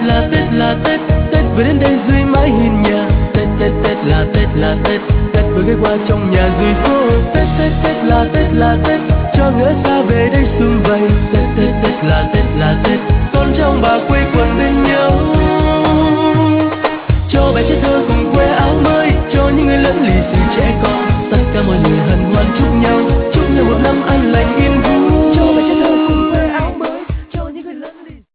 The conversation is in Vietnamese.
là Tết, Tết vừa đến đây dưới mái hiên nhà. Tết Tết Tết là Tết, Tết vừa ghé qua trong nhà dưới phố. Tết Tết Tết là Tết, cho ngỡ xa về đây sum vầy. Tết Tết Tết là Tết